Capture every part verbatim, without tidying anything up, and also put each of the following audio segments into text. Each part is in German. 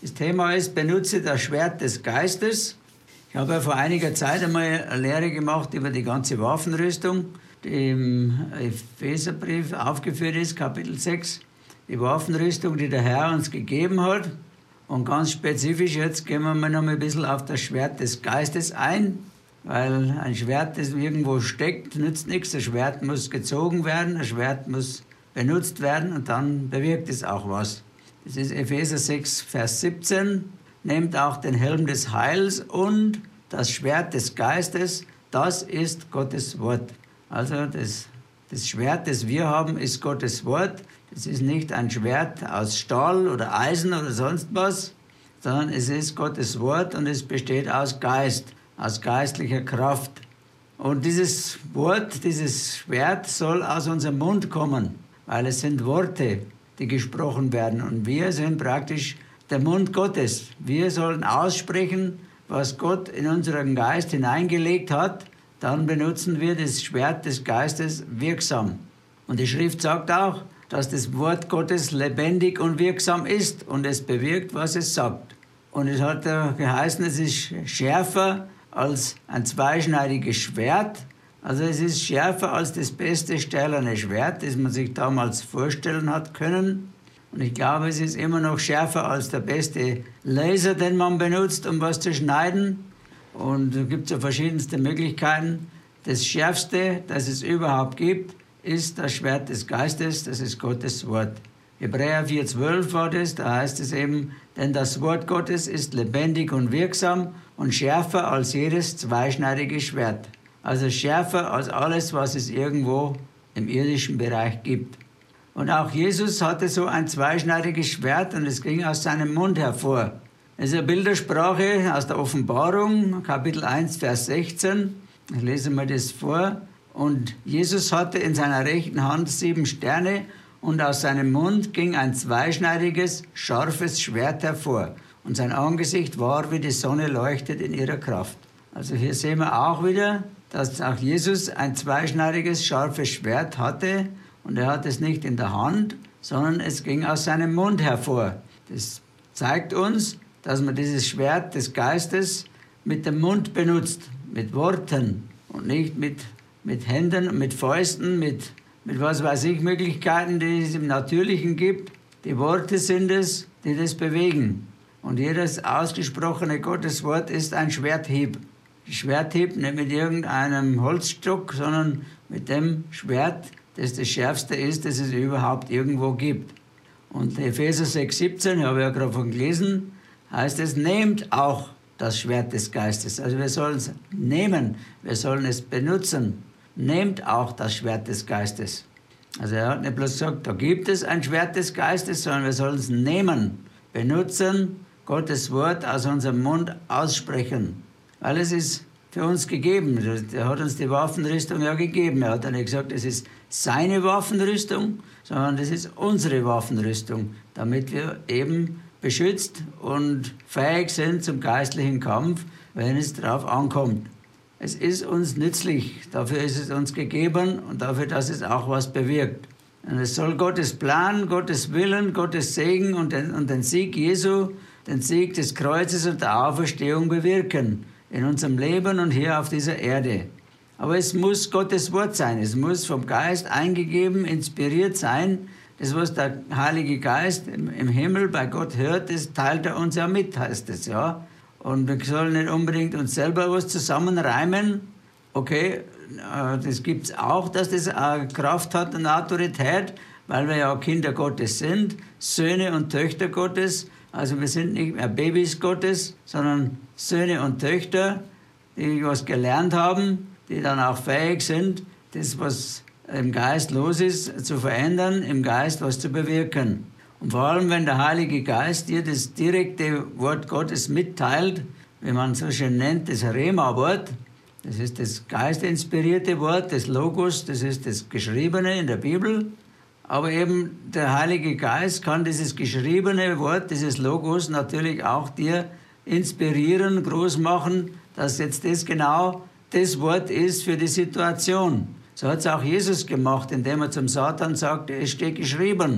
Das Thema ist, benutze das Schwert des Geistes. Ich habe ja vor einiger Zeit einmal eine Lehre gemacht über die ganze Waffenrüstung, die im Epheserbrief aufgeführt ist, Kapitel sechs. Die Waffenrüstung, die der Herr uns gegeben hat. Und ganz spezifisch, jetzt gehen wir mal noch ein bisschen auf das Schwert des Geistes ein, weil ein Schwert, das irgendwo steckt, nützt nichts. Ein Schwert muss gezogen werden, ein Schwert muss benutzt werden und dann bewirkt es auch was. Das ist Epheser sechs, Vers siebzehn. Nehmt auch den Helm des Heils und das Schwert des Geistes, das ist Gottes Wort. Also das, das Schwert, das wir haben, ist Gottes Wort. Das ist nicht ein Schwert aus Stahl oder Eisen oder sonst was, sondern es ist Gottes Wort und es besteht aus Geist, aus geistlicher Kraft. Und dieses Wort, dieses Schwert soll aus unserem Mund kommen, weil es sind Worte, die gesprochen werden. Und wir sind praktisch der Mund Gottes. Wir sollen aussprechen, was Gott in unseren Geist hineingelegt hat. Dann benutzen wir das Schwert des Geistes wirksam. Und die Schrift sagt auch, dass das Wort Gottes lebendig und wirksam ist und es bewirkt, was es sagt. Und es hat ja geheißen, es ist schärfer als ein zweischneidiges Schwert. Also es ist schärfer als das beste stählerne Schwert, das man sich damals vorstellen hat können. Und ich glaube, es ist immer noch schärfer als der beste Laser, den man benutzt, um was zu schneiden. Und da gibt es ja verschiedenste Möglichkeiten. Das Schärfste, das es überhaupt gibt, ist das Schwert des Geistes, das ist Gottes Wort. Hebräer vier zwölf war das, da heißt es eben, denn das Wort Gottes ist lebendig und wirksam und schärfer als jedes zweischneidige Schwert. Also schärfer als alles, was es irgendwo im irdischen Bereich gibt. Und auch Jesus hatte so ein zweischneidiges Schwert und es ging aus seinem Mund hervor. Das ist eine Bildersprache aus der Offenbarung, Kapitel eins, Vers sechzehn. Ich lese mal das vor. Und Jesus hatte in seiner rechten Hand sieben Sterne und aus seinem Mund ging ein zweischneidiges, scharfes Schwert hervor. Und sein Angesicht war, wie die Sonne leuchtet in ihrer Kraft. Also hier sehen wir auch wieder, dass auch Jesus ein zweischneidiges, scharfes Schwert hatte. Und er hat es nicht in der Hand, sondern es ging aus seinem Mund hervor. Das zeigt uns, dass man dieses Schwert des Geistes mit dem Mund benutzt, mit Worten und nicht mit, mit Händen, mit Fäusten, mit, mit was weiß ich, Möglichkeiten, die es im Natürlichen gibt. Die Worte sind es, die das bewegen. Und jedes ausgesprochene Gotteswort ist ein Schwerthieb. Ein Schwerthieb nicht mit irgendeinem Holzstock, sondern mit dem Schwert, das das Schärfste ist, das es überhaupt irgendwo gibt. Und Epheser sechs siebzehn, ich habe ja gerade von gelesen, heißt es, nehmt auch das Schwert des Geistes. Also wir sollen es nehmen, wir sollen es benutzen. Nehmt auch das Schwert des Geistes. Also er hat nicht bloß gesagt, da gibt es ein Schwert des Geistes, sondern wir sollen es nehmen, benutzen, Gottes Wort aus unserem Mund aussprechen. Weil es ist für uns gegeben. Er hat uns die Waffenrüstung ja gegeben. Er hat ja nicht gesagt, es ist seine Waffenrüstung, sondern das ist unsere Waffenrüstung, damit wir eben beschützt und fähig sind zum geistlichen Kampf, wenn es darauf ankommt. Es ist uns nützlich, dafür ist es uns gegeben und dafür, dass es auch was bewirkt. Und es soll Gottes Plan, Gottes Willen, Gottes Segen und den, und den Sieg Jesu, den Sieg des Kreuzes und der Auferstehung bewirken in unserem Leben und hier auf dieser Erde. Aber es muss Gottes Wort sein, es muss vom Geist eingegeben, inspiriert sein. Das, was der Heilige Geist im Himmel bei Gott hört, das teilt er uns ja mit, heißt es, ja. Und wir sollen nicht unbedingt uns selber was zusammenreimen. Okay, das gibt es auch, dass das eine Kraft hat und Autorität, weil wir ja Kinder Gottes sind, Söhne und Töchter Gottes. Also wir sind nicht mehr Babys Gottes, sondern Söhne und Töchter, die was gelernt haben, die dann auch fähig sind, das, was im Geist los ist, zu verändern, im Geist was zu bewirken. Und vor allem, wenn der Heilige Geist dir das direkte Wort Gottes mitteilt, wie man so schön nennt, das Rema-Wort, das ist das geistinspirierte Wort, das Logos, das ist das Geschriebene in der Bibel. Aber eben der Heilige Geist kann dieses geschriebene Wort, dieses Logos natürlich auch dir inspirieren, groß machen, dass jetzt das genau das Wort ist für die Situation. So hat es auch Jesus gemacht, indem er zum Satan sagte, es steht geschrieben.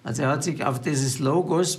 Also er hat sich auf dieses Logos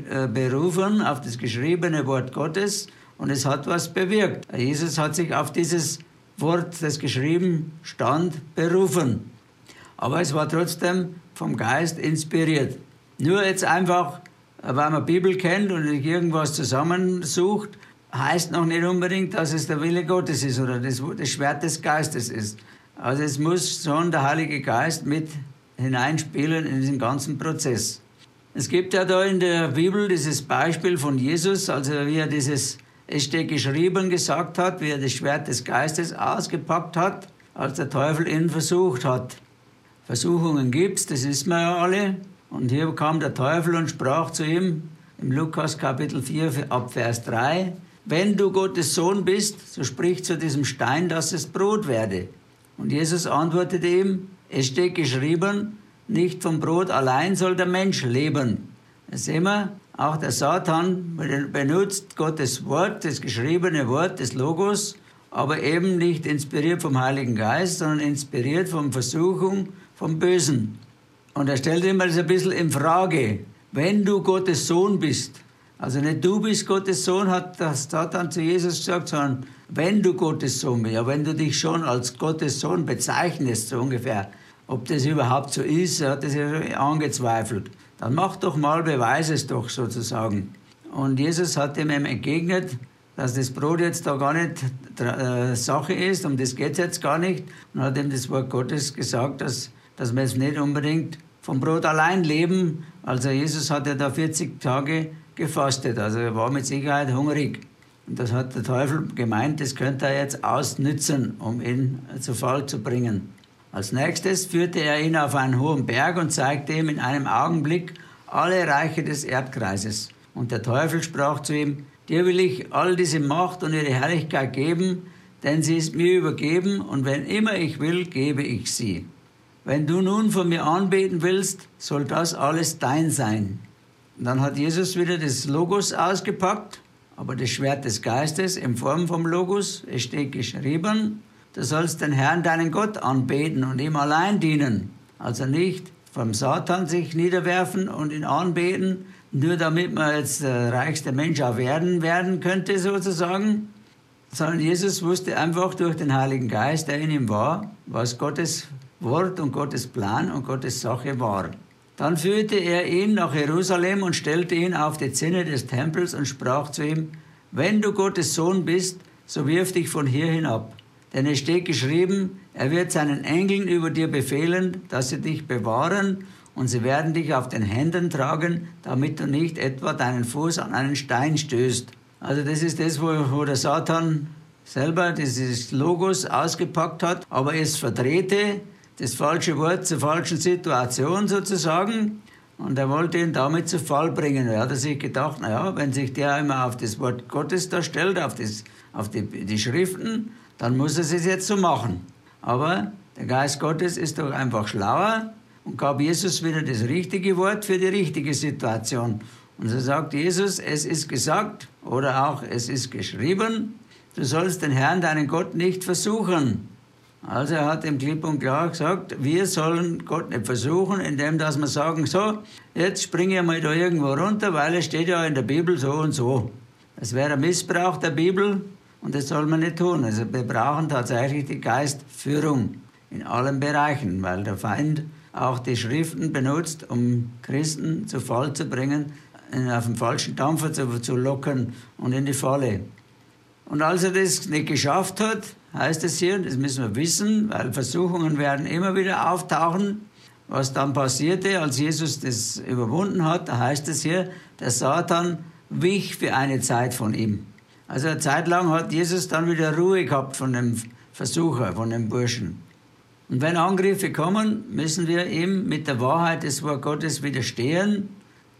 berufen, auf das geschriebene Wort Gottes, und es hat was bewirkt. Jesus hat sich auf dieses Wort, das geschrieben stand, berufen. Aber es war trotzdem vom Geist inspiriert. Nur jetzt einfach, weil man Bibel kennt und irgendwas zusammensucht, heißt noch nicht unbedingt, dass es der Wille Gottes ist oder das, das Schwert des Geistes ist. Also es muss schon der Heilige Geist mit hineinspielen in diesen ganzen Prozess. Es gibt ja da in der Bibel dieses Beispiel von Jesus, also wie er dieses "Es steht geschrieben" gesagt hat, wie er das Schwert des Geistes ausgepackt hat, als der Teufel ihn versucht hat. Versuchungen gibt's, das wissen wir ja alle. Und hier kam der Teufel und sprach zu ihm, im Lukas Kapitel vier ab Vers drei, "Wenn du Gottes Sohn bist, so sprich zu diesem Stein, dass es Brot werde." Und Jesus antwortete ihm, "Es steht geschrieben, nicht vom Brot allein soll der Mensch leben." Das sehen wir, auch der Satan benutzt Gottes Wort, das geschriebene Wort des Logos, aber eben nicht inspiriert vom Heiligen Geist, sondern inspiriert von Versuchung, vom Bösen. Und er stellt immer das ein bisschen in Frage, wenn du Gottes Sohn bist. Also nicht du bist Gottes Sohn, hat der Satan zu Jesus gesagt, sondern wenn du Gottes Sohn bist. Ja, wenn du dich schon als Gottes Sohn bezeichnest, so ungefähr. Ob das überhaupt so ist, er hat das ja angezweifelt. Dann mach doch mal, beweise es doch sozusagen. Und Jesus hat ihm entgegnet, dass das Brot jetzt da gar nicht äh, Sache ist, um das geht es jetzt gar nicht. Und hat ihm das Wort Gottes gesagt, dass, dass wir jetzt nicht unbedingt vom Brot allein leben. Also Jesus hat ja da vierzig Tage gefastet, also er war mit Sicherheit hungrig. Und das hat der Teufel gemeint, das könnte er jetzt ausnützen, um ihn zu Fall zu bringen. Als nächstes führte er ihn auf einen hohen Berg und zeigte ihm in einem Augenblick alle Reiche des Erdkreises. Und der Teufel sprach zu ihm, dir will ich all diese Macht und ihre Herrlichkeit geben, denn sie ist mir übergeben und wenn immer ich will, gebe ich sie. Wenn du nun von mir anbeten willst, soll das alles dein sein. Und dann hat Jesus wieder das Logos ausgepackt, aber das Schwert des Geistes in Form vom Logos. Es steht geschrieben, du sollst den Herrn, deinen Gott, anbeten und ihm allein dienen. Also nicht vom Satan sich niederwerfen und ihn anbeten, nur damit man jetzt der reichste Mensch auch werden, werden könnte sozusagen, sondern Jesus wusste einfach durch den Heiligen Geist, der in ihm war, was Gottes Wort und Gottes Plan und Gottes Sache war. Dann führte er ihn nach Jerusalem und stellte ihn auf die Zinne des Tempels und sprach zu ihm, wenn du Gottes Sohn bist, so wirf dich von hier hinab. Denn es steht geschrieben, er wird seinen Engeln über dir befehlen, dass sie dich bewahren und sie werden dich auf den Händen tragen, damit du nicht etwa deinen Fuß an einen Stein stößt. Also das ist das, wo, wo der Satan selber dieses Logos ausgepackt hat, aber es verdrehte, das falsche Wort zur falschen Situation sozusagen. Und er wollte ihn damit zu Fall bringen. Er hat sich gedacht, naja, wenn sich der immer auf das Wort Gottes da stellt, auf, das, auf die, die Schriften, dann muss er es jetzt so machen. Aber der Geist Gottes ist doch einfach schlauer und gab Jesus wieder das richtige Wort für die richtige Situation. Und so sagt Jesus, es ist gesagt oder auch es ist geschrieben, du sollst den Herrn, deinen Gott, nicht versuchen. Also er hat ihm klipp und klar gesagt, wir sollen Gott nicht versuchen, indem dass wir sagen, so, jetzt springe ich mal da irgendwo runter, weil es steht ja in der Bibel so und so. Das wäre ein Missbrauch der Bibel und das soll man nicht tun. Also wir brauchen tatsächlich die Geistführung in allen Bereichen, weil der Feind auch die Schriften benutzt, um Christen zu Fall zu bringen, auf den falschen Dampfer zu, zu locken und in die Falle. Und als er das nicht geschafft hat, heißt es hier, das müssen wir wissen, weil Versuchungen werden immer wieder auftauchen, was dann passierte, als Jesus das überwunden hat, da heißt es hier, der Satan wich für eine Zeit von ihm. Also eine Zeit lang hat Jesus dann wieder Ruhe gehabt von dem Versucher, von dem Burschen. Und wenn Angriffe kommen, müssen wir ihm mit der Wahrheit des Wort Gottes widerstehen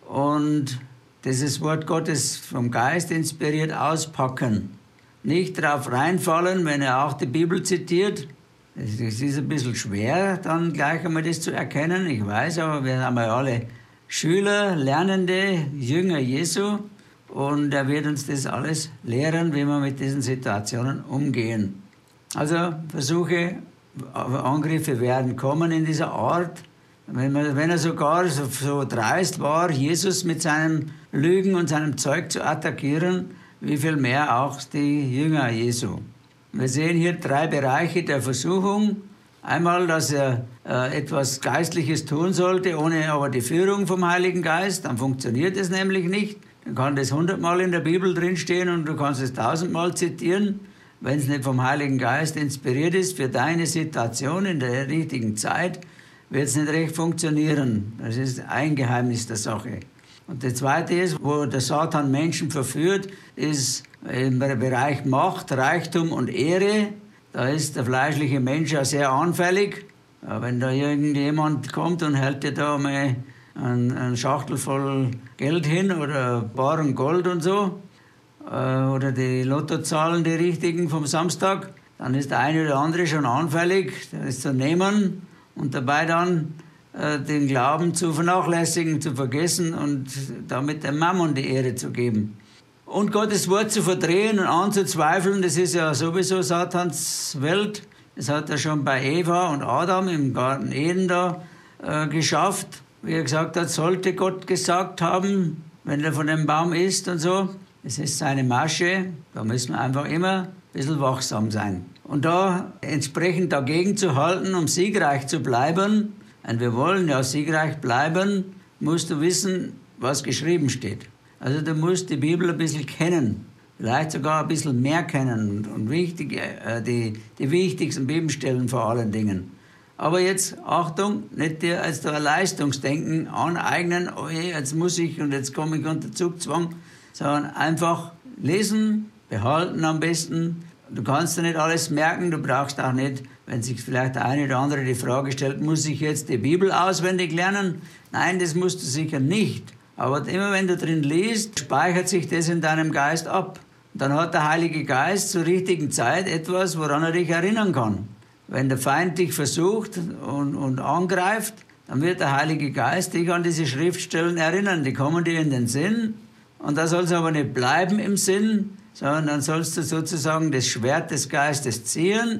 und dieses Wort Gottes vom Geist inspiriert auspacken. Nicht darauf reinfallen, wenn er auch die Bibel zitiert. Es ist ein bisschen schwer, dann gleich einmal das zu erkennen. Ich weiß, aber wir haben ja alle Schüler, Lernende, Jünger Jesu. Und er wird uns das alles lehren, wie wir mit diesen Situationen umgehen. Also Versuche, Angriffe werden kommen in dieser Art. Wenn, man, wenn er sogar so, so dreist war, Jesus mit seinem Lügen und seinem Zeug zu attackieren, wie viel mehr auch die Jünger Jesu. Wir sehen hier drei Bereiche der Versuchung. Einmal, dass er äh, etwas Geistliches tun sollte, ohne aber die Führung vom Heiligen Geist. Dann funktioniert es nämlich nicht. Dann kann das hundertmal in der Bibel drinstehen und du kannst es tausendmal zitieren. Wenn es nicht vom Heiligen Geist inspiriert ist für deine Situation in der richtigen Zeit, wird es nicht recht funktionieren. Das ist ein Geheimnis der Sache. Und das Zweite ist, wo der Satan Menschen verführt, ist im Bereich Macht, Reichtum und Ehre. Da ist der fleischliche Mensch ja sehr anfällig. Ja, wenn da irgendjemand kommt und hält dir da mal eine Schachtel voll Geld hin oder Barren Gold und so, oder die Lottozahlen, die richtigen vom Samstag, dann ist der eine oder andere schon anfällig, das zu nehmen und dabei dann äh, den Glauben zu vernachlässigen, zu vergessen und damit dem Mammon die Ehre zu geben. Und Gottes Wort zu verdrehen und anzuzweifeln, das ist ja sowieso Satans Welt. Das hat er schon bei Eva und Adam im Garten Eden da äh, geschafft. Wie er gesagt hat, sollte Gott gesagt haben, wenn er von dem Baum isst und so. Es ist seine Masche, da müssen wir einfach immer ein bisschen wachsam sein. Und da entsprechend dagegen zu halten, um siegreich zu bleiben, und wir wollen ja siegreich bleiben, musst du wissen, was geschrieben steht. Also du musst die Bibel ein bisschen kennen, vielleicht sogar ein bisschen mehr kennen und wichtig, äh, die, die wichtigsten Bibelstellen vor allen Dingen. Aber jetzt, Achtung, nicht dir als da ein Leistungsdenken aneignen, oh je, jetzt muss ich und jetzt komme ich unter Zugzwang, sondern einfach lesen, behalten am besten. Du kannst dir nicht alles merken, du brauchst auch nicht, wenn sich vielleicht der eine oder andere die Frage stellt, muss ich jetzt die Bibel auswendig lernen? Nein, das musst du sicher nicht. Aber immer wenn du drin liest, speichert sich das in deinem Geist ab. Und dann hat der Heilige Geist zur richtigen Zeit etwas, woran er dich erinnern kann. Wenn der Feind dich versucht und, und angreift, dann wird der Heilige Geist dich an diese Schriftstellen erinnern. Die kommen dir in den Sinn. Und da soll es aber nicht bleiben im Sinn, sondern dann sollst du sozusagen das Schwert des Geistes ziehen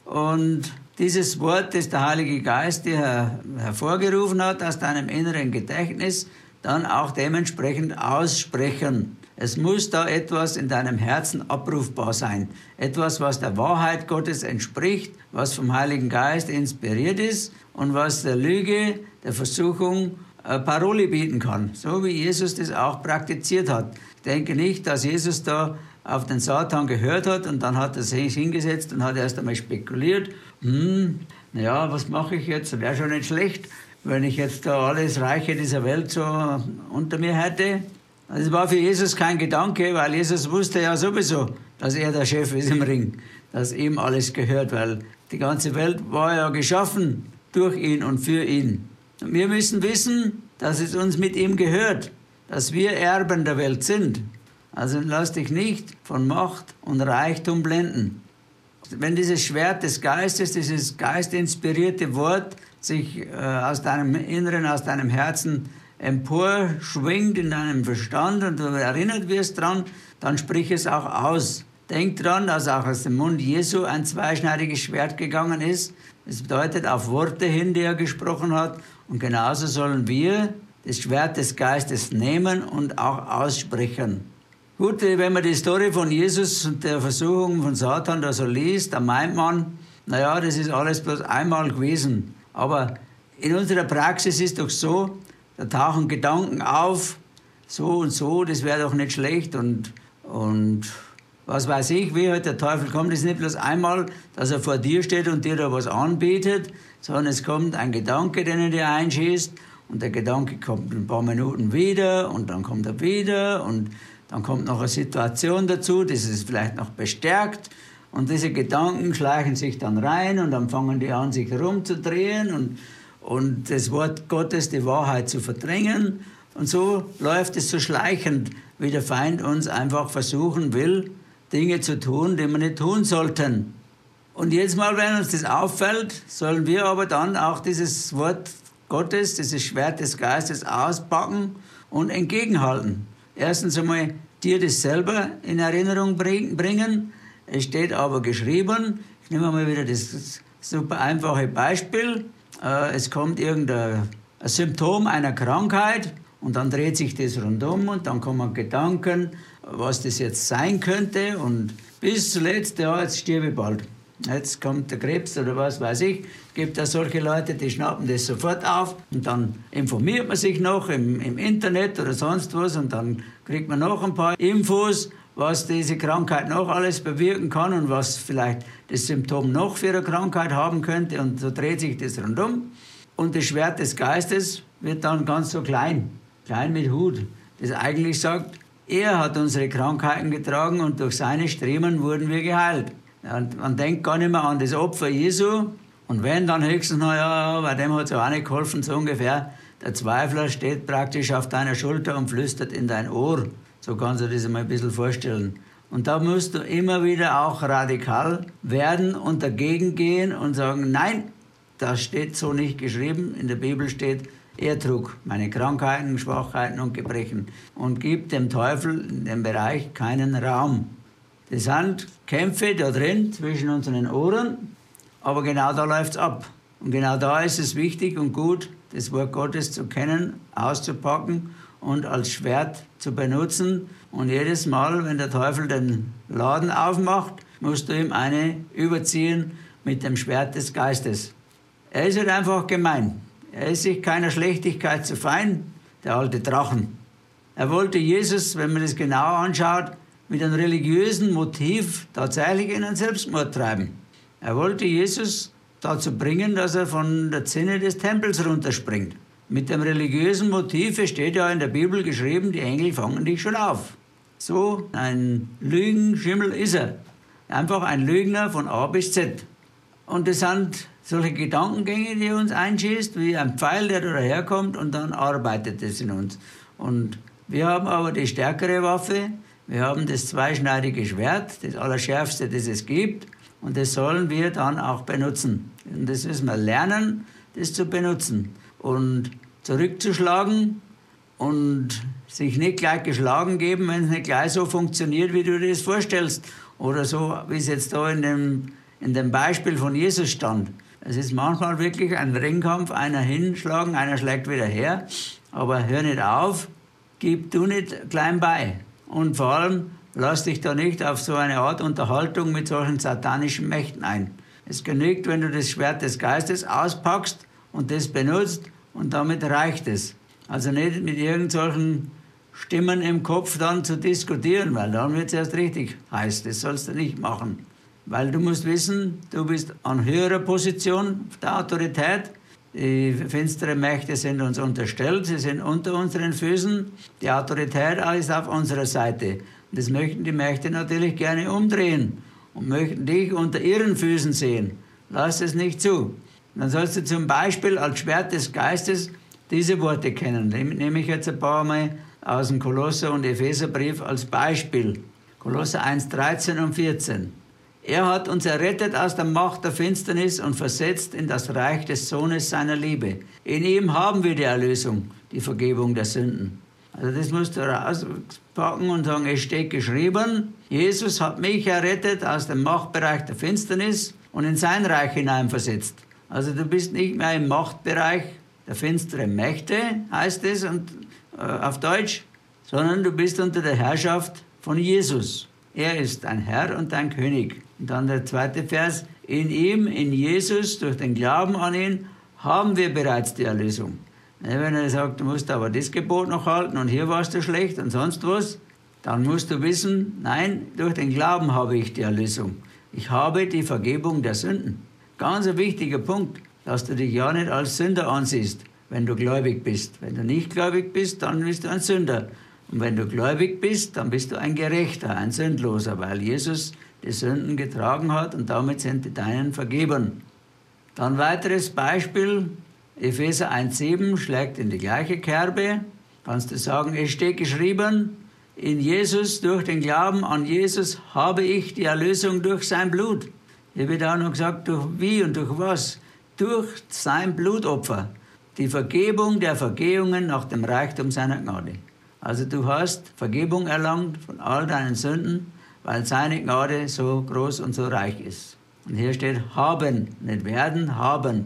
und dieses Wort, das der Heilige Geist dir her hervorgerufen hat aus deinem inneren Gedächtnis, dann auch dementsprechend aussprechen. Es muss da etwas in deinem Herzen abrufbar sein. Etwas, was der Wahrheit Gottes entspricht, was vom Heiligen Geist inspiriert ist und was der Lüge, der Versuchung Parole bieten kann, so wie Jesus das auch praktiziert hat. Ich denke nicht, dass Jesus da auf den Satan gehört hat und dann hat er sich hingesetzt und hat erst einmal spekuliert, hm, naja, was mache ich jetzt? Wäre schon nicht schlecht, wenn ich jetzt da alles Reiche dieser Welt so unter mir hätte. Das war für Jesus kein Gedanke, weil Jesus wusste ja sowieso, dass er der Chef ist im Ring, dass ihm alles gehört, weil die ganze Welt war ja geschaffen durch ihn und für ihn. Und wir müssen wissen, dass es uns mit ihm gehört, dass wir Erben der Welt sind. Also lass dich nicht von Macht und Reichtum blenden. Wenn dieses Schwert des Geistes, dieses geistinspirierte Wort sich äh, aus deinem Inneren, aus deinem Herzen emporschwingt in deinem Verstand und du erinnert wirst dran, dann sprich es auch aus. Denk dran, dass auch aus dem Mund Jesu ein zweischneidiges Schwert gegangen ist. Das bedeutet auf Worte hin, die er gesprochen hat. Und genauso sollen wir das Schwert des Geistes nehmen und auch aussprechen. Gut, wenn man die Story von Jesus und der Versuchung von Satan da so liest, dann meint man, naja, das ist alles bloß einmal gewesen. Aber in unserer Praxis ist doch so, da tauchen Gedanken auf, so und so, das wäre doch nicht schlecht und, und was weiß ich, wie halt der Teufel kommt. Es ist nicht bloß einmal, dass er vor dir steht und dir da was anbietet, sondern es kommt ein Gedanke, den er dir einschießt und der Gedanke kommt ein paar Minuten wieder und dann kommt er wieder und dann kommt noch eine Situation dazu, das ist vielleicht noch bestärkt und diese Gedanken schleichen sich dann rein und dann fangen die an, sich herumzudrehen und, und das Wort Gottes, die Wahrheit zu verdrängen. Und so läuft es so schleichend, wie der Feind uns einfach versuchen will, Dinge zu tun, die wir nicht tun sollten. Und jedes Mal, wenn uns das auffällt, sollen wir aber dann auch dieses Wort Gottes, dieses Schwert des Geistes auspacken und entgegenhalten. Erstens einmal dir das selber in Erinnerung bringen. Es steht aber geschrieben, ich nehme mal wieder das super einfache Beispiel, äh, es kommt irgendein ein Symptom einer Krankheit und dann dreht sich das rundum und dann kommen Gedanken, was das jetzt sein könnte und bis zuletzt, ja, jetzt stirbe ich bald. Jetzt kommt der Krebs oder was weiß ich. Es gibt da solche Leute, die schnappen das sofort auf und dann informiert man sich noch im, im Internet oder sonst was und dann kriegt man noch ein paar Infos, was diese Krankheit noch alles bewirken kann und was vielleicht das Symptom noch für eine Krankheit haben könnte und so dreht sich das rundum. Und das Schwert des Geistes wird dann ganz so klein, klein mit Hut, das eigentlich sagt, er hat unsere Krankheiten getragen und durch seine Striemen wurden wir geheilt. Und man denkt gar nicht mehr an das Opfer Jesu. Und wenn, dann höchstens noch, ja, bei dem hat es auch nicht geholfen, so ungefähr. Der Zweifler steht praktisch auf deiner Schulter und flüstert in dein Ohr. So kannst du dir das mal ein bisschen vorstellen. Und da musst du immer wieder auch radikal werden und dagegen gehen und sagen, nein, das steht so nicht geschrieben. In der Bibel steht, er trug meine Krankheiten, Schwachheiten und Gebrechen und gibt dem Teufel in dem Bereich keinen Raum. Das sind Kämpfe da drin zwischen unseren Ohren, aber genau da läuft es ab. Und genau da ist es wichtig und gut, das Wort Gottes zu kennen, auszupacken und als Schwert zu benutzen. Und jedes Mal, wenn der Teufel den Laden aufmacht, musst du ihm eine überziehen mit dem Schwert des Geistes. Er ist halt einfach gemein. Er ist sich keiner Schlechtigkeit zu fein, der alte Drachen. Er wollte Jesus, wenn man das genau anschaut, mit einem religiösen Motiv tatsächlich in einen Selbstmord treiben. Er wollte Jesus dazu bringen, dass er von der Zinne des Tempels runterspringt. Mit dem religiösen Motiv steht ja in der Bibel geschrieben, die Engel fangen dich schon auf. So ein Lügenschimmel ist er. Einfach ein Lügner von A bis Z. Und das sind solche Gedankengänge, die uns einschießt, wie ein Pfeil, der da herkommt und dann arbeitet es in uns. Und wir haben aber die stärkere Waffe. Wir haben das zweischneidige Schwert, das Allerschärfste, das es gibt. Und das sollen wir dann auch benutzen. Und das müssen wir lernen, das zu benutzen. Und zurückzuschlagen und sich nicht gleich geschlagen geben, wenn es nicht gleich so funktioniert, wie du dir das vorstellst. Oder so, wie es jetzt da in dem, in dem Beispiel von Jesus stand. Es ist manchmal wirklich ein Ringkampf, einer hinschlagen, einer schlägt wieder her. Aber hör nicht auf, gib du nicht klein bei. Und vor allem, lass dich da nicht auf so eine Art Unterhaltung mit solchen satanischen Mächten ein. Es genügt, wenn du das Schwert des Geistes auspackst und das benutzt und damit reicht es. Also nicht mit irgendwelchen Stimmen im Kopf dann zu diskutieren, weil dann wird es erst richtig heiß. Das sollst du nicht machen. Weil du musst wissen, du bist an höherer Position der Autorität. Die finsteren Mächte sind uns unterstellt, sie sind unter unseren Füßen. Die Autorität ist auf unserer Seite. Und das möchten die Mächte natürlich gerne umdrehen und möchten dich unter ihren Füßen sehen. Lass es nicht zu. Dann sollst du zum Beispiel als Schwert des Geistes diese Worte kennen. Die nehme ich jetzt ein paar Mal aus dem Kolosser- und Epheserbrief als Beispiel. Kolosser eins, dreizehn und vierzehn. Er hat uns errettet aus der Macht der Finsternis und versetzt in das Reich des Sohnes seiner Liebe. In ihm haben wir die Erlösung, die Vergebung der Sünden. Also das musst du rauspacken und sagen, es steht geschrieben, Jesus hat mich errettet aus dem Machtbereich der Finsternis und in sein Reich hineinversetzt. Also du bist nicht mehr im Machtbereich der finsteren Mächte, heißt es und, äh, auf Deutsch, sondern du bist unter der Herrschaft von Jesus. Er ist ein Herr und ein König. Und dann der zweite Vers, in ihm, in Jesus, durch den Glauben an ihn, haben wir bereits die Erlösung. Wenn er sagt, du musst aber das Gebot noch halten und hier warst du schlecht und sonst was, dann musst du wissen, nein, durch den Glauben habe ich die Erlösung. Ich habe die Vergebung der Sünden. Ganz ein wichtiger Punkt, dass du dich ja nicht als Sünder ansiehst, wenn du gläubig bist. Wenn du nicht gläubig bist, dann bist du ein Sünder. Und wenn du gläubig bist, dann bist du ein Gerechter, ein Sündloser, weil Jesus die Sünden getragen hat und damit sind die deinen vergeben. Dann weiteres Beispiel, Epheser eins, sieben schlägt in die gleiche Kerbe. Kannst du sagen, es steht geschrieben, in Jesus, durch den Glauben an Jesus, habe ich die Erlösung durch sein Blut. Hier wird auch noch gesagt, durch wie und durch was? Durch sein Blutopfer. Die Vergebung der Vergehungen nach dem Reichtum seiner Gnade. Also du hast Vergebung erlangt von all deinen Sünden, weil seine Gnade so groß und so reich ist. Und hier steht haben, nicht werden, haben.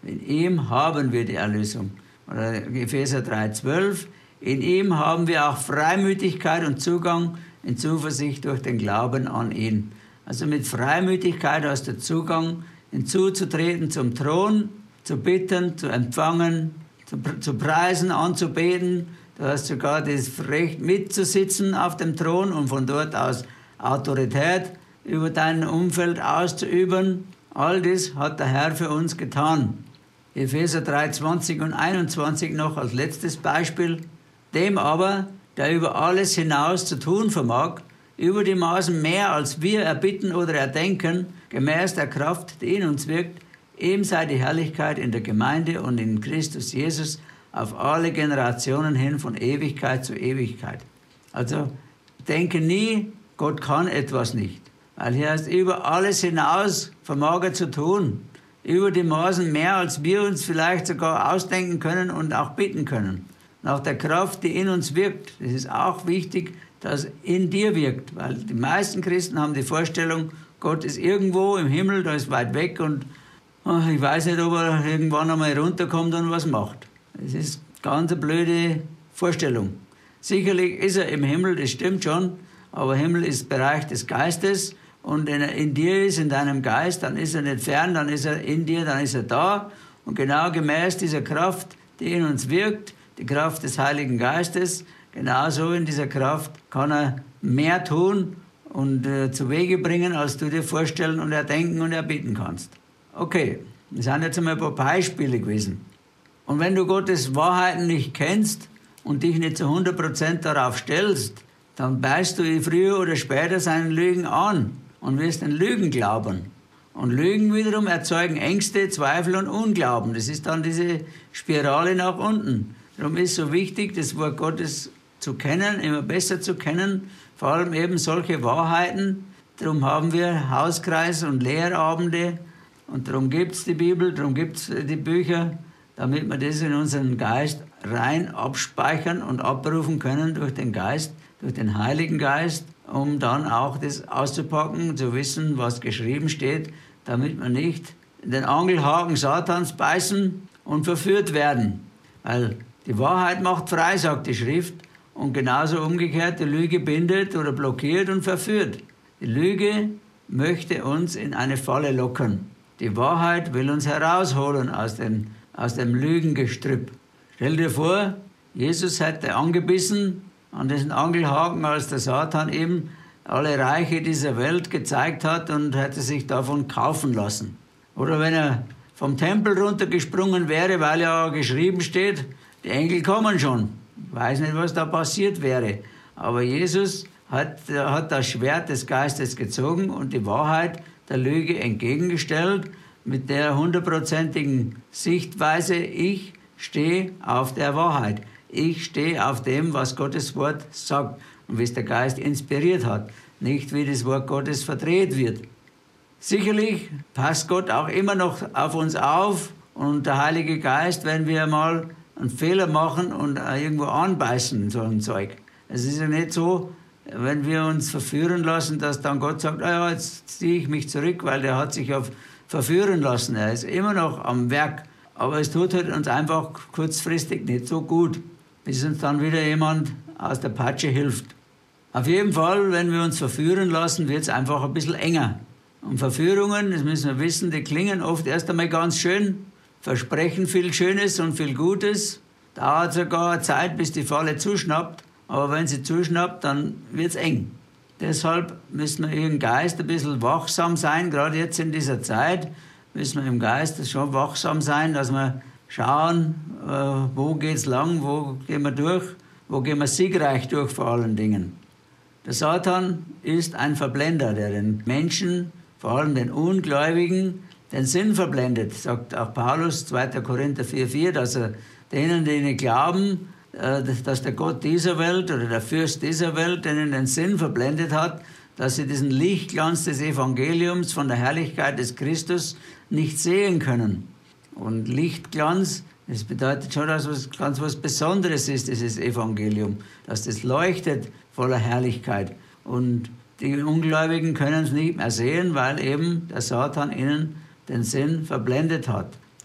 In ihm haben wir die Erlösung. Oder Epheser drei zwölf, in ihm haben wir auch Freimütigkeit und Zugang in Zuversicht durch den Glauben an ihn. Also mit Freimütigkeit hast du Zugang, hinzuzutreten zum Thron, zu bitten, zu empfangen, zu, zu preisen, anzubeten. Du hast sogar das Recht mitzusitzen auf dem Thron und von dort aus Autorität über dein Umfeld auszuüben. All das hat der Herr für uns getan. Epheser drei zwanzig und einundzwanzig noch als letztes Beispiel. Dem aber, der über alles hinaus zu tun vermag, über die Maßen mehr als wir erbitten oder erdenken, gemäß der Kraft, die in uns wirkt, ihm sei die Herrlichkeit in der Gemeinde und in Christus Jesus auf alle Generationen hin von Ewigkeit zu Ewigkeit. Also denke nie, Gott kann etwas nicht. Weil hier heißt, über alles hinaus vermag er zu tun. Über die Maßen mehr, als wir uns vielleicht sogar ausdenken können und auch bitten können. Nach der Kraft, die in uns wirkt. Das ist auch wichtig, dass in dir wirkt. Weil die meisten Christen haben die Vorstellung, Gott ist irgendwo im Himmel, da ist weit weg und oh, ich weiß nicht, ob er irgendwann einmal runterkommt und was macht. Das ist ganz eine blöde Vorstellung. Sicherlich ist er im Himmel, das stimmt schon, aber Himmel ist Bereich des Geistes und wenn er in dir ist, in deinem Geist, dann ist er nicht fern, dann ist er in dir, dann ist er da. Und genau gemäß dieser Kraft, die in uns wirkt, die Kraft des Heiligen Geistes, genauso in dieser Kraft kann er mehr tun und äh, zu Wege bringen, als du dir vorstellen und erdenken und erbitten kannst. Okay, das sind jetzt einmal ein paar Beispiele gewesen. Und wenn du Gottes Wahrheiten nicht kennst und dich nicht zu hundert Prozent darauf stellst, dann beißt du ihn früher oder später seinen Lügen an und wirst den Lügen glauben. Und Lügen wiederum erzeugen Ängste, Zweifel und Unglauben. Das ist dann diese Spirale nach unten. Darum ist es so wichtig, das Wort Gottes zu kennen, immer besser zu kennen, vor allem eben solche Wahrheiten. Darum haben wir Hauskreis und Lehrabende und darum gibt es die Bibel, darum gibt es die Bücher, damit wir das in unseren Geist rein abspeichern und abrufen können durch den Geist, durch den Heiligen Geist, um dann auch das auszupacken, zu wissen, was geschrieben steht, damit wir nicht in den Angelhaken Satans beißen und verführt werden. Weil die Wahrheit macht frei, sagt die Schrift, und genauso umgekehrt, die Lüge bindet oder blockiert und verführt. Die Lüge möchte uns in eine Falle locken. Die Wahrheit will uns herausholen aus, den, aus dem Lügengestrüpp. Stell dir vor, Jesus hätte angebissen an diesen Angelhaken, als der Satan ihm alle Reiche dieser Welt gezeigt hat und hätte sich davon kaufen lassen. Oder wenn er vom Tempel runtergesprungen wäre, weil ja geschrieben steht, die Engel kommen schon. Ich weiß nicht, was da passiert wäre. Aber Jesus hat, hat das Schwert des Geistes gezogen und die Wahrheit der Lüge entgegengestellt mit der hundertprozentigen Sichtweise, ich stehe auf der Wahrheit. Ich stehe auf dem, was Gottes Wort sagt und wie es der Geist inspiriert hat, nicht wie das Wort Gottes verdreht wird. Sicherlich passt Gott auch immer noch auf uns auf und der Heilige Geist, wenn wir mal einen Fehler machen und irgendwo anbeißen, so ein Zeug. Es ist ja nicht so, wenn wir uns verführen lassen, dass dann Gott sagt, ah ja, jetzt ziehe ich mich zurück, weil der hat sich auf verführen lassen. Er ist immer noch am Werk, aber es tut halt uns einfach kurzfristig nicht so gut, bis uns dann wieder jemand aus der Patsche hilft. Auf jeden Fall, wenn wir uns verführen lassen, wird es einfach ein bisschen enger. Und Verführungen, das müssen wir wissen, die klingen oft erst einmal ganz schön, versprechen viel Schönes und viel Gutes, dauert sogar eine Zeit, bis die Falle zuschnappt, aber wenn sie zuschnappt, dann wird es eng. Deshalb müssen wir im Geist ein bisschen wachsam sein, gerade jetzt in dieser Zeit müssen wir im Geist schon wachsam sein, dass wir schauen, äh, wo geht es lang, wo gehen wir durch, wo gehen wir siegreich durch vor allen Dingen. Der Satan ist ein Verblender, der den Menschen, vor allem den Ungläubigen, den Sinn verblendet, sagt auch Paulus, zweiter Korinther vier vier, dass er denen, die nicht glauben, dass der Gott dieser Welt oder der Fürst dieser Welt denen den Sinn verblendet hat, dass sie diesen Lichtglanz des Evangeliums von der Herrlichkeit des Christus nicht sehen können. Und Lichtglanz, das bedeutet schon, dass es ganz was Besonderes ist, dieses Evangelium, dass das leuchtet voller Herrlichkeit. Und die Ungläubigen können es nicht mehr sehen, weil eben der Satan ihnen den Sinn verblendet hat.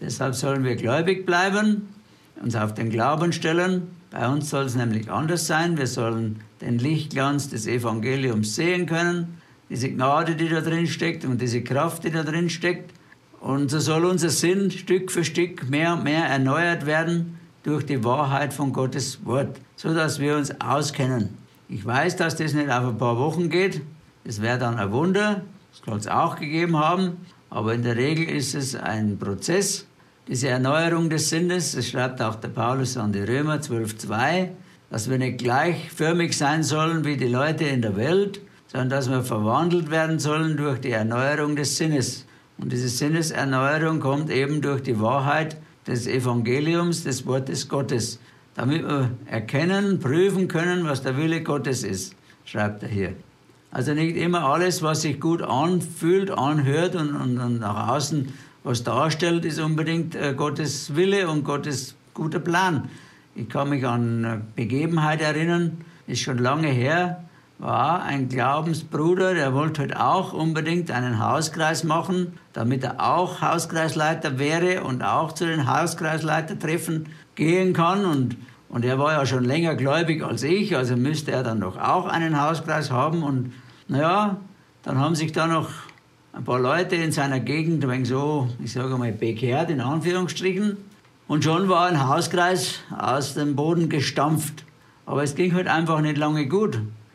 Deshalb sollen wir gläubig bleiben, uns auf den Glauben stellen. Bei uns soll es nämlich anders sein. Wir sollen den Lichtglanz des Evangeliums sehen können, diese Gnade, die da drin steckt und diese Kraft, die da drin steckt. Und so soll unser Sinn Stück für Stück mehr und mehr erneuert werden durch die Wahrheit von Gottes Wort, sodass wir uns auskennen. Ich weiß, dass das nicht auf ein paar Wochen geht. Das wäre dann ein Wunder. Das soll es auch gegeben haben. Aber in der Regel ist es ein Prozess. Diese Erneuerung des Sinnes, das schreibt auch der Paulus an die Römer zwölf zwei, dass wir nicht gleichförmig sein sollen wie die Leute in der Welt, sondern dass wir verwandelt werden sollen durch die Erneuerung des Sinnes. Und diese Sinneserneuerung kommt eben durch die Wahrheit des Evangeliums, des Wortes Gottes, damit wir erkennen, prüfen können, was der Wille Gottes ist, schreibt er hier. Also nicht immer alles, was sich gut anfühlt, anhört und, und, und nach außen was darstellt, ist unbedingt äh, Gottes Wille und Gottes guter Plan. Ich kann mich an eine Begebenheit erinnern, ist schon lange her, war ein Glaubensbruder, der wollte halt auch unbedingt einen Hauskreis machen, damit er auch Hauskreisleiter wäre und auch zu den Hauskreisleitertreffen gehen kann. Und, und er war ja schon länger gläubig als ich, also müsste er dann doch auch einen Hauskreis haben. Und naja, dann haben sich da noch ein paar Leute in seiner Gegend, ein so, ich sage mal, bekehrt, in Anführungsstrichen. Und schon war ein Hauskreis aus dem Boden gestampft. Aber es ging halt einfach nicht lange gut.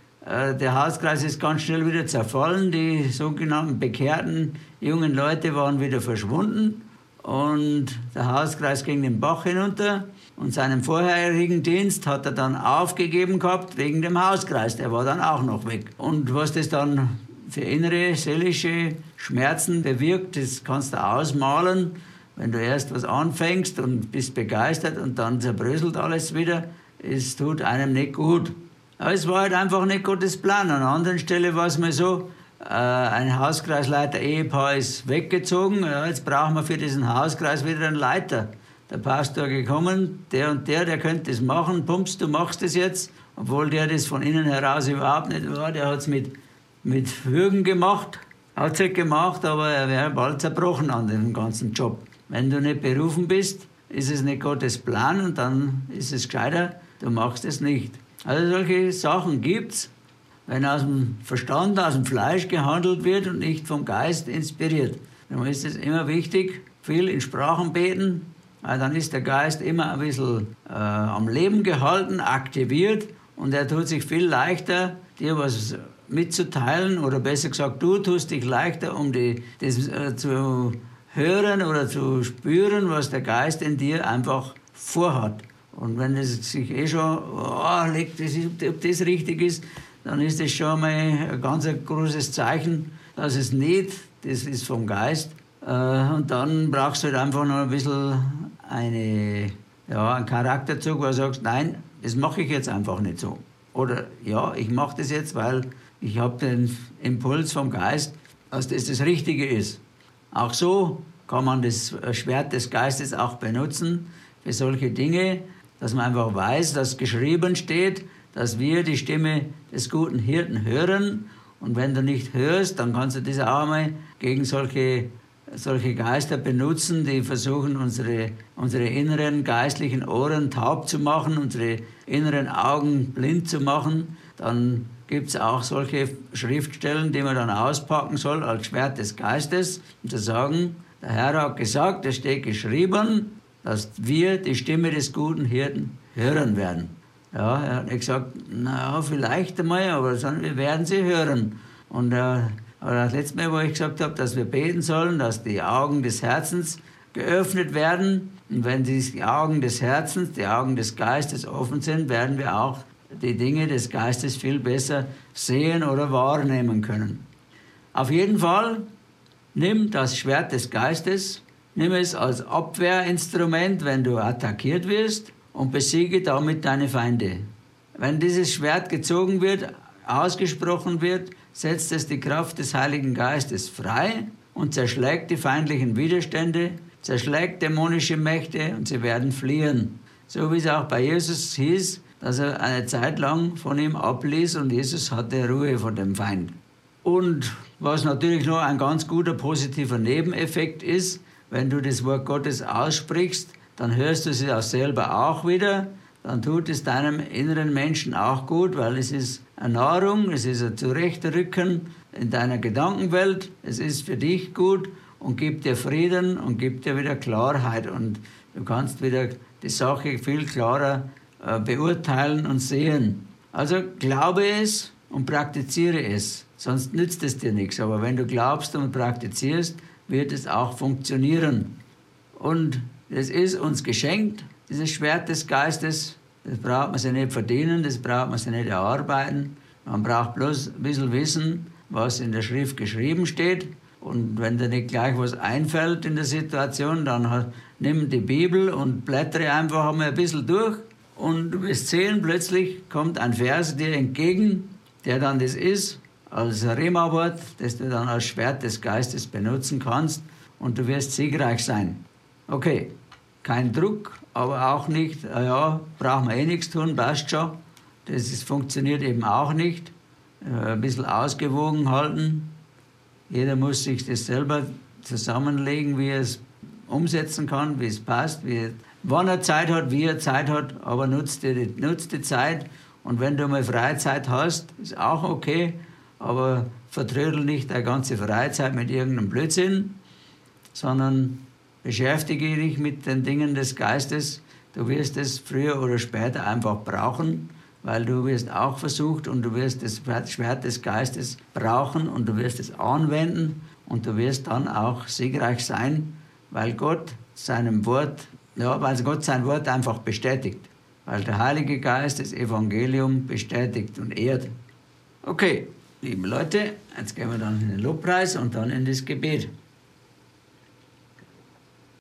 Der Hauskreis ist ganz schnell wieder zerfallen. Die sogenannten bekehrten jungen Leute waren wieder verschwunden. Und der Hauskreis ging den Bach hinunter. Und seinen vorherigen Dienst hat er dann aufgegeben gehabt wegen dem Hauskreis. Der war dann auch noch weg. Und was das dann für innere, seelische Schmerzen bewirkt, das kannst du ausmalen, wenn du erst was anfängst und bist begeistert und dann zerbröselt alles wieder. Es tut einem nicht gut. Aber es war halt einfach nicht Gottes Plan. An einer anderen Stelle war es mal so, äh, ein Hauskreisleiter-Ehepaar ist weggezogen. Ja, jetzt brauchen wir für diesen Hauskreis wieder einen Leiter. Der Pastor gekommen, der und der, der könnte das machen. Pumps, du machst das jetzt. Obwohl der das von innen heraus überhaupt nicht war. Der hat es mit, mit Würgen gemacht. Hat es gemacht, aber er wäre bald zerbrochen an dem ganzen Job. Wenn du nicht berufen bist, ist es nicht Gottes Plan und dann ist es gescheiter, du machst es nicht. Also solche Sachen gibt's, wenn aus dem Verstand, aus dem Fleisch gehandelt wird und nicht vom Geist inspiriert. Dann ist es immer wichtig, viel in Sprachen beten, weil dann ist der Geist immer ein bisschen äh, am Leben gehalten, aktiviert und er tut sich viel leichter, dir was mitzuteilen oder besser gesagt, du tust dich leichter, um die, das äh, zu hören oder zu spüren, was der Geist in dir einfach vorhat. Und wenn es sich eh schon oh, legt, das ist, ob das richtig ist, dann ist das schon mal ein ganz großes Zeichen, dass es nicht, das ist vom Geist. Und dann brauchst du halt einfach noch ein bisschen eine, ja, einen Charakterzug, wo du sagst, nein, das mache ich jetzt einfach nicht so. Oder ja, ich mache das jetzt, weil ich habe den Impuls vom Geist, dass das das Richtige ist. Auch so kann man das Schwert des Geistes auch benutzen für solche Dinge, dass man einfach weiß, dass geschrieben steht, dass wir die Stimme des guten Hirten hören. Und wenn du nicht hörst, dann kannst du das auch mal gegen solche, solche Geister benutzen, die versuchen, unsere, unsere inneren geistlichen Ohren taub zu machen, unsere inneren Augen blind zu machen. Dann gibt es auch solche Schriftstellen, die man dann auspacken soll als Schwert des Geistes, um zu sagen, der Herr hat gesagt, es steht geschrieben, dass wir die Stimme des guten Hirten hören werden. Ja, er hat nicht gesagt, na vielleicht einmal, aber wir werden sie hören. Und äh, aber das letzte Mal, wo ich gesagt habe, dass wir beten sollen, dass die Augen des Herzens geöffnet werden. Und wenn die Augen des Herzens, die Augen des Geistes offen sind, werden wir auch die Dinge des Geistes viel besser sehen oder wahrnehmen können. Auf jeden Fall, nimm das Schwert des Geistes, nimm es als Abwehrinstrument, wenn du attackiert wirst, und besiege damit deine Feinde. Wenn dieses Schwert gezogen wird, ausgesprochen wird, setzt es die Kraft des Heiligen Geistes frei und zerschlägt die feindlichen Widerstände, zerschlägt dämonische Mächte und sie werden fliehen. So wie es auch bei Jesus hieß, dass er eine Zeit lang von ihm abließ und Jesus hatte Ruhe vor dem Feind. Und was natürlich noch ein ganz guter positiver Nebeneffekt ist, wenn du das Wort Gottes aussprichst, dann hörst du es auch selber auch wieder. Dann tut es deinem inneren Menschen auch gut, weil es ist eine Nahrung, es ist ein Zurechtrücken in deiner Gedankenwelt, es ist für dich gut und gibt dir Frieden und gibt dir wieder Klarheit und du kannst wieder die Sache viel klarer äh, beurteilen und sehen. Also glaube es und praktiziere es, sonst nützt es dir nichts. Aber wenn du glaubst und praktizierst, wird es auch funktionieren. Und es ist uns geschenkt, dieses Schwert des Geistes. Das braucht man sich nicht verdienen, das braucht man sich nicht erarbeiten. Man braucht bloß ein bisschen wissen, was in der Schrift geschrieben steht. Und wenn dir nicht gleich was einfällt in der Situation, dann nimm die Bibel und blättere einfach einmal ein bisschen durch. Und du wirst sehen, plötzlich kommt ein Vers dir entgegen, der dann das ist, als Rema-Wort, das du dann als Schwert des Geistes benutzen kannst. Und du wirst siegreich sein. Okay, kein Druck, aber auch nicht, ja, brauchen wir eh nichts tun, passt schon. Das ist, funktioniert eben auch nicht. Äh, ein bisschen ausgewogen halten. Jeder muss sich das selber zusammenlegen, wie er es umsetzen kann, wie es passt, wie, wann er Zeit hat, wie er Zeit hat, aber nutzt die, nutzt die Zeit. Und wenn du mal Freizeit hast, ist auch okay, aber vertrödel nicht deine ganze Freizeit mit irgendeinem Blödsinn, sondern beschäftige dich mit den Dingen des Geistes. Du wirst es früher oder später einfach brauchen, weil du wirst auch versucht und du wirst das Schwert des Geistes brauchen und du wirst es anwenden und du wirst dann auch siegreich sein, weil Gott seinem Wort, ja, weil Gott sein Wort einfach bestätigt, weil der Heilige Geist das Evangelium bestätigt und ehrt. Okay, liebe Leute, jetzt gehen wir dann in den Lobpreis und dann in das Gebet.